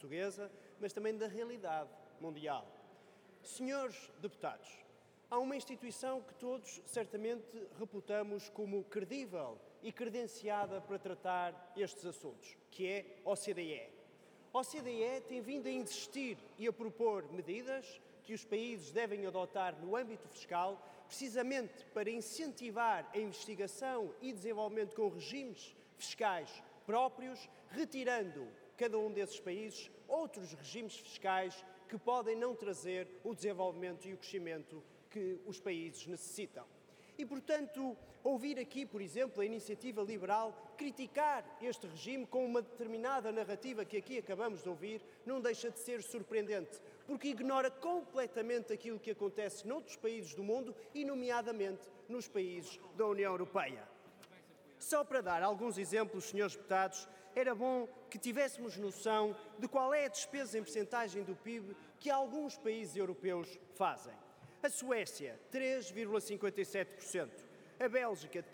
portuguesa, mas também da realidade mundial. Senhores deputados, há uma instituição que todos certamente reputamos como credível e credenciada para tratar estes assuntos, que é a OCDE. A OCDE tem vindo a insistir e a propor medidas que os países devem adotar no âmbito fiscal, precisamente para incentivar a investigação e desenvolvimento com regimes fiscais próprios, retirando cada um desses países outros regimes fiscais que podem não trazer o desenvolvimento e o crescimento que os países necessitam. E, portanto, ouvir aqui, por exemplo, a iniciativa liberal criticar este regime com uma determinada narrativa que aqui acabamos de ouvir, não deixa de ser surpreendente, porque ignora completamente aquilo que acontece noutros países do mundo e, nomeadamente, nos países da União Europeia. Só para dar alguns exemplos, senhores deputados, era bom que tivéssemos noção de qual é a despesa em percentagem do PIB que alguns países europeus fazem. A Suécia, 3,57%. A Bélgica,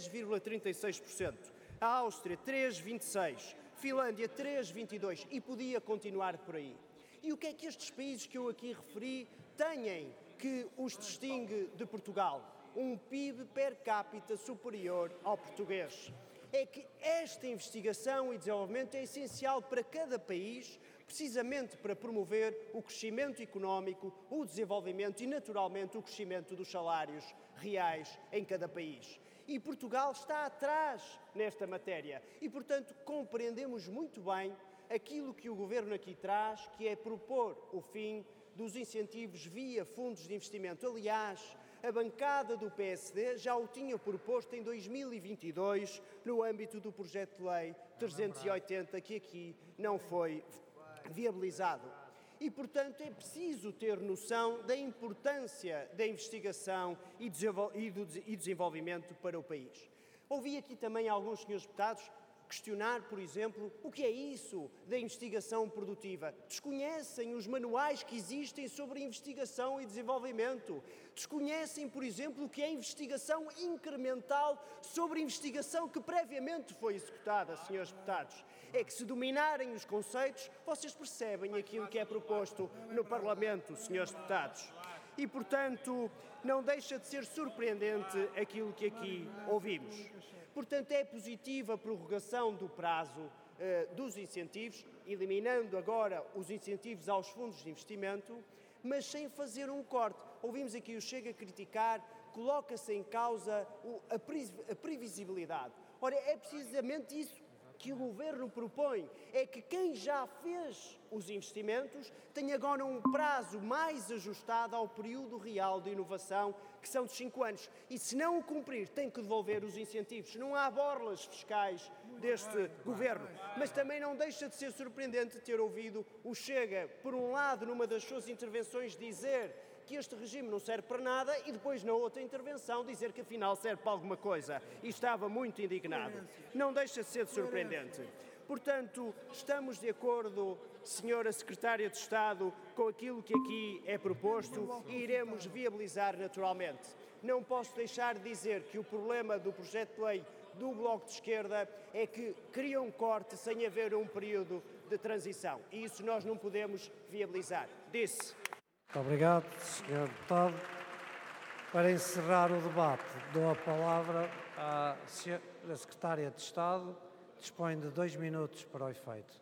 3,36%. A Áustria, 3,26%. Finlândia, 3,22%. E podia continuar por aí. E o que é que estes países que eu aqui referi têm que os distingue de Portugal? Um PIB per capita superior ao português. É que esta investigação e desenvolvimento é essencial para cada país, precisamente para promover o crescimento económico, o desenvolvimento e, naturalmente, o crescimento dos salários reais em cada país. E Portugal está atrás nesta matéria e, portanto, compreendemos muito bem aquilo que o Governo aqui traz, que é propor o fim dos incentivos via fundos de investimento. Aliás, a bancada do PSD já o tinha proposto em 2022 no âmbito do projeto de lei 380, que aqui não foi viabilizado. E, portanto, é preciso ter noção da importância da investigação e desenvolvimento para o país. Ouvi aqui também alguns senhores deputados questionar, por exemplo, o que é isso da investigação produtiva. Desconhecem os manuais que existem sobre investigação e desenvolvimento. Desconhecem, por exemplo, o que é investigação incremental sobre investigação que previamente foi executada, senhores deputados. É que se dominarem os conceitos, vocês percebem aquilo que é proposto no Parlamento, senhores deputados. E, portanto, não deixa de ser surpreendente aquilo que aqui ouvimos. Portanto, é positiva a prorrogação do prazo dos incentivos, eliminando agora os incentivos aos fundos de investimento, mas sem fazer um corte. Ouvimos aqui o Chega a criticar, coloca-se em causa a previsibilidade. Ora, é precisamente isso que o Governo propõe, é que quem já fez os investimentos tenha agora um prazo mais ajustado ao período real de inovação, que são de 5 anos. E se não o cumprir, tem que devolver os incentivos. Não há borlas fiscais deste Governo. Mas também não deixa de ser surpreendente ter ouvido o Chega, por um lado, numa das suas intervenções, dizer que este regime não serve para nada e depois, na outra intervenção, dizer que afinal serve para alguma coisa. E estava muito indignado. Não deixa de ser surpreendente. Portanto, estamos de acordo, Senhora Secretária de Estado, com aquilo que aqui é proposto e iremos viabilizar naturalmente. Não posso deixar de dizer que o problema do projeto de lei do Bloco de Esquerda é que cria um corte sem haver um período de transição. E isso nós não podemos viabilizar. Disse. Muito obrigado, Sr. Deputado. Para encerrar o debate, dou a palavra à Sra. Secretária de Estado. Dispõe de 2 minutos para o efeito.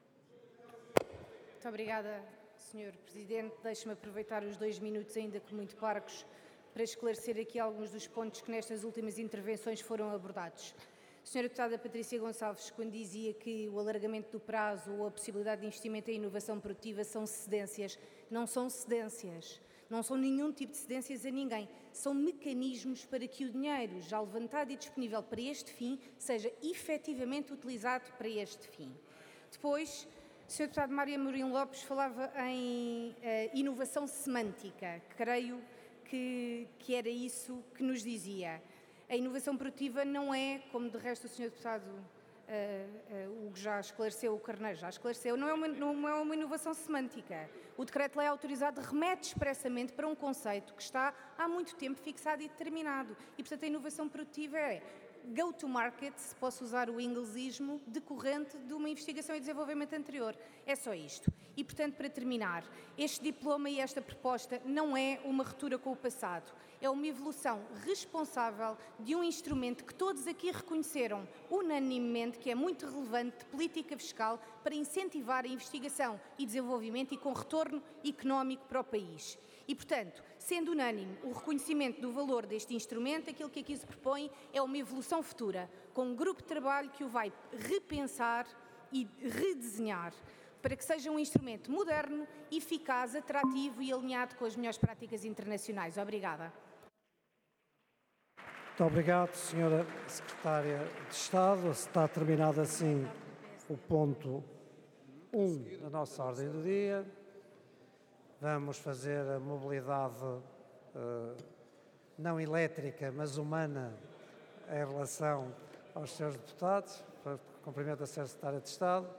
Muito obrigada, Sr. Presidente. Deixe-me aproveitar os 2 minutos, ainda que muito parcos, para esclarecer aqui alguns dos pontos que nestas últimas intervenções foram abordados. Sra. Deputada Patrícia Gonçalves, quando dizia que o alargamento do prazo ou a possibilidade de investimento em inovação produtiva são cedências, não são cedências. Não são nenhum tipo de cedências a ninguém. São mecanismos para que o dinheiro já levantado e disponível para este fim seja efetivamente utilizado para este fim. Depois, o Sr. Deputado Mário Amorim Lopes falava em inovação semântica. Creio que era isso que nos dizia. A inovação produtiva não é, como de resto o Sr. Deputado o que já esclareceu, o Carneiro já esclareceu, não é uma inovação semântica. O decreto-lei autorizado remete expressamente para um conceito que está há muito tempo fixado e determinado. E, portanto, a inovação produtiva é go-to-market, se posso usar o inglesismo, decorrente de uma investigação e desenvolvimento anterior. É só isto. E, portanto, para terminar, este diploma e esta proposta não é uma ruptura com o passado. É uma evolução responsável de um instrumento que todos aqui reconheceram unanimemente que é muito relevante de política fiscal para incentivar a investigação e desenvolvimento e com retorno económico para o país. E, portanto, sendo unânime o reconhecimento do valor deste instrumento, aquilo que aqui se propõe é uma evolução futura, com um grupo de trabalho que o vai repensar e redesenhar, para que seja um instrumento moderno, eficaz, atrativo e alinhado com as melhores práticas internacionais. Obrigada. Muito obrigado, Sra. Secretária de Estado. Está terminado assim o ponto 1 da nossa ordem do dia. Vamos fazer a mobilidade não elétrica, mas humana, em relação aos senhores deputados. Cumprimento a Sra. Secretária de Estado.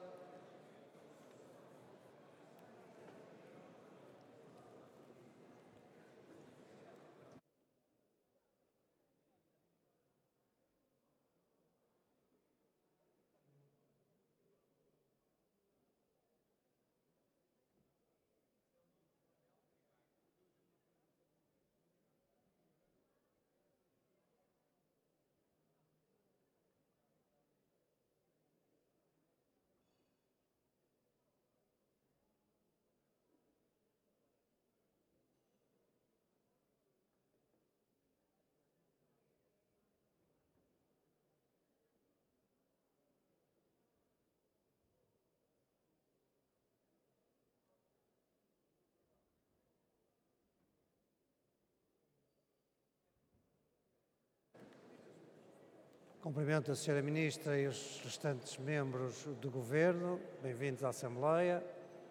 Cumprimento a Sra. Ministra e os restantes membros do Governo. Bem-vindos à Assembleia.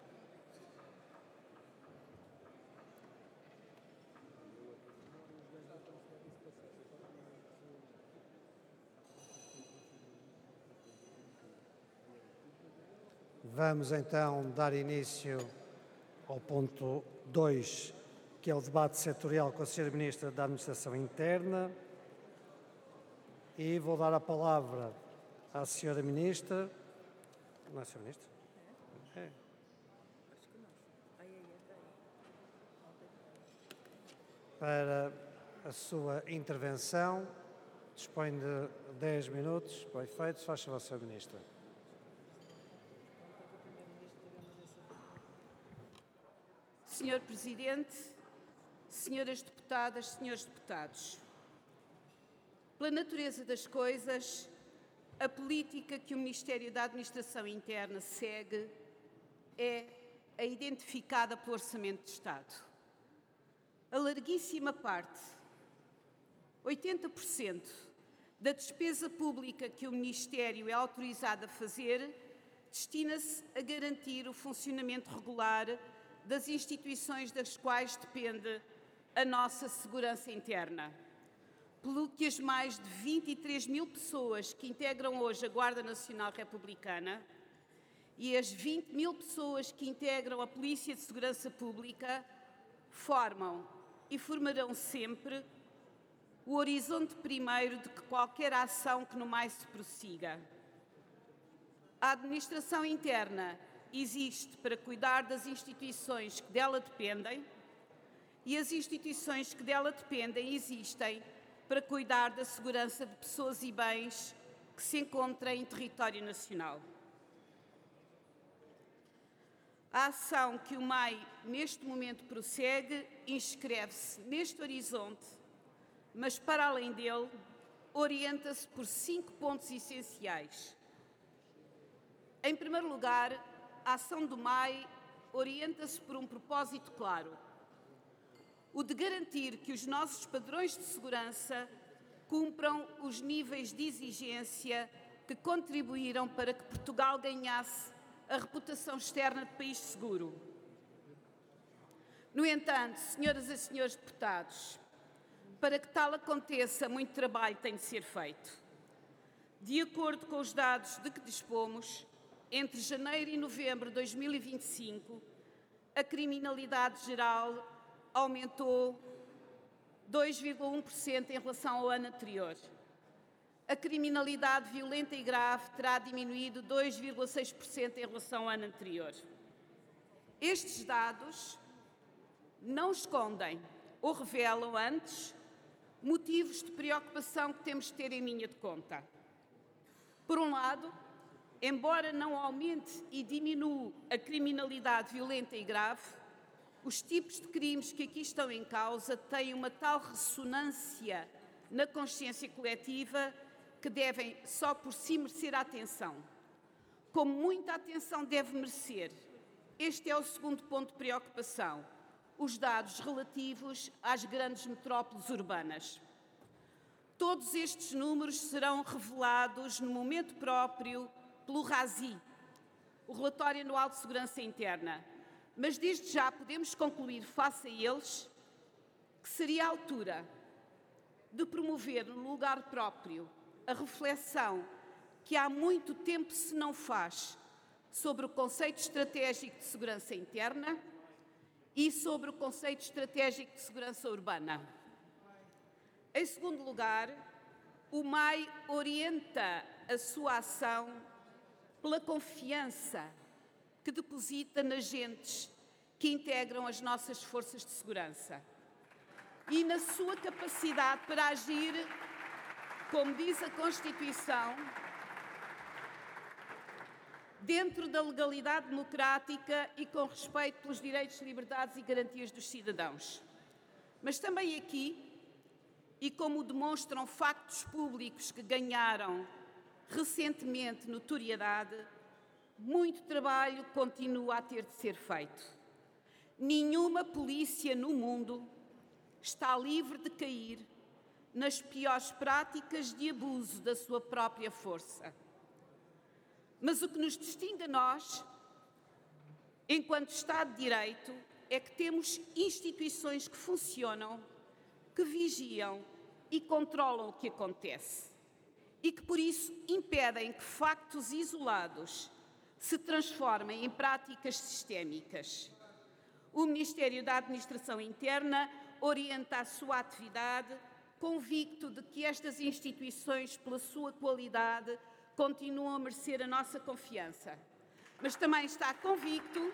Vamos então dar início ao ponto 2, que é o debate setorial com a Sra. Ministra da Administração Interna. E vou dar a palavra à Sra. Ministra. Não é Sra. Ministra? É. Para a sua intervenção, dispõe de 10 minutos. Para efeito, faz favor, Sra. Ministra. Senhor Presidente, senhoras deputadas, senhores deputados, pela natureza das coisas, a política que o Ministério da Administração Interna segue é a identificada pelo Orçamento de Estado. A larguíssima parte, 80% da despesa pública que o Ministério é autorizado a fazer, destina-se a garantir o funcionamento regular das instituições das quais depende a nossa segurança interna. Pelo que as mais de 23 mil pessoas que integram hoje a Guarda Nacional Republicana e as 20 mil pessoas que integram a Polícia de Segurança Pública formam e formarão sempre o horizonte primeiro de que qualquer ação que no mais se prossiga. A administração interna existe para cuidar das instituições que dela dependem e as instituições que dela dependem existem para cuidar da segurança de pessoas e bens que se encontram em território nacional. A ação que o MAI neste momento prossegue inscreve-se neste horizonte, mas para além dele, orienta-se por 5 pontos essenciais. Em primeiro lugar, a ação do MAI orienta-se por um propósito claro: o de garantir que os nossos padrões de segurança cumpram os níveis de exigência que contribuíram para que Portugal ganhasse a reputação externa de país seguro. No entanto, senhoras e senhores deputados, para que tal aconteça, muito trabalho tem de ser feito. De acordo com os dados de que dispomos, entre janeiro e novembro de 2025, a criminalidade geral aumentou 2,1% em relação ao ano anterior. a criminalidade violenta e grave terá diminuído 2,6% em relação ao ano anterior. Estes dados não escondem ou revelam, antes, motivos de preocupação que temos de ter em linha de conta. Por um lado, embora não aumente e diminua a criminalidade violenta e grave, os tipos de crimes que aqui estão em causa têm uma tal ressonância na consciência coletiva que devem só por si merecer a atenção. Como muita atenção deve merecer, este é o segundo ponto de preocupação, os dados relativos às grandes metrópoles urbanas. Todos estes números serão revelados no momento próprio pelo RASI, o Relatório Anual de Segurança Interna, mas desde já podemos concluir face a eles que seria a altura de promover no lugar próprio a reflexão que há muito tempo se não faz sobre o conceito estratégico de segurança interna e sobre o conceito estratégico de segurança urbana. Em segundo lugar, o MAI orienta a sua ação pela confiança que deposita nas gentes que integram as nossas forças de segurança e na sua capacidade para agir, como diz a Constituição, dentro da legalidade democrática e com respeito pelos direitos, liberdades e garantias dos cidadãos. Mas também aqui, e como demonstram factos públicos que ganharam recentemente notoriedade, muito trabalho continua a ter de ser feito. Nenhuma polícia no mundo está livre de cair nas piores práticas de abuso da sua própria força. Mas o que nos distingue a nós, enquanto Estado de Direito, é que temos instituições que funcionam, que vigiam e controlam o que acontece e que, por isso, impedem que factos isolados se transformem em práticas sistémicas. O Ministério da Administração Interna orienta a sua atividade convicto de que estas instituições, pela sua qualidade, continuam a merecer a nossa confiança. Mas também está convicto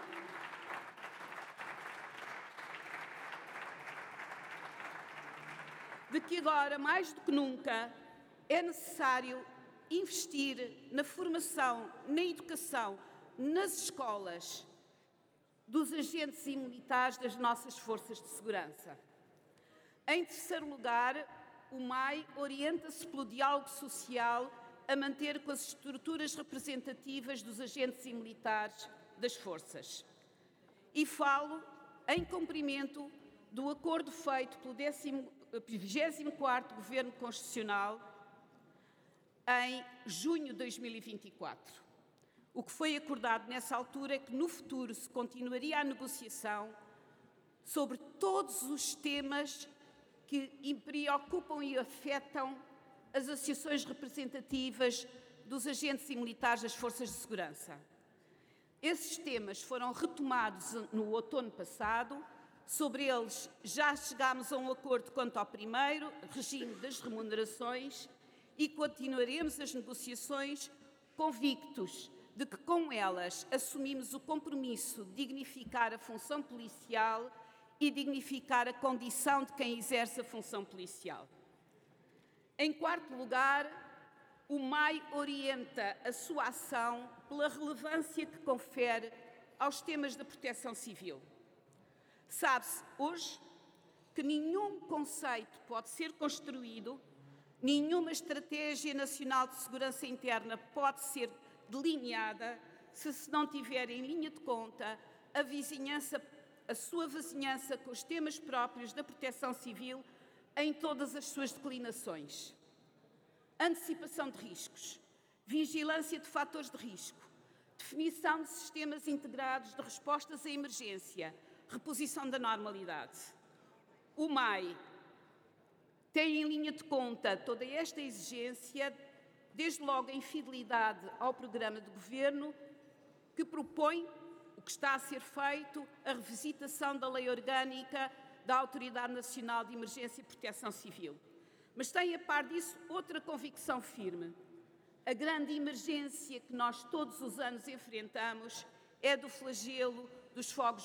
de que agora, mais do que nunca, é necessário investir na formação, na educação, nas escolas dos agentes e militares das nossas forças de segurança. Em terceiro lugar, o MAI orienta-se pelo diálogo social a manter com as estruturas representativas dos agentes e militares das forças. E falo em cumprimento do acordo feito pelo 24º Governo Constitucional em junho de 2024. O que foi acordado nessa altura é que no futuro se continuaria a negociação sobre todos os temas que preocupam e afetam as associações representativas dos agentes e militares das forças de segurança. Esses temas foram retomados no outono passado. Sobre eles já chegámos a um acordo quanto ao primeiro, regime das remunerações, e continuaremos as negociações convictos de que com elas assumimos o compromisso de dignificar a função policial e dignificar a condição de quem exerce a função policial. Em quarto lugar, o MAI orienta a sua ação pela relevância que confere aos temas da proteção civil. Sabe-se hoje que nenhum conceito pode ser construído, nenhuma estratégia nacional de segurança interna pode ser delineada se não tiver em linha de conta a sua vizinhança com os temas próprios da proteção civil em todas as suas declinações. Antecipação de riscos, vigilância de fatores de risco, definição de sistemas integrados de respostas à emergência, reposição da normalidade. O MAI tem em linha de conta toda esta exigência, desde logo em fidelidade ao programa de governo, que propõe o que está a ser feito, a revisitação da Lei Orgânica da Autoridade Nacional de Emergência e Proteção Civil. Mas tem, a par disso, outra convicção firme. A grande emergência que nós todos os anos enfrentamos é do flagelo dos fogos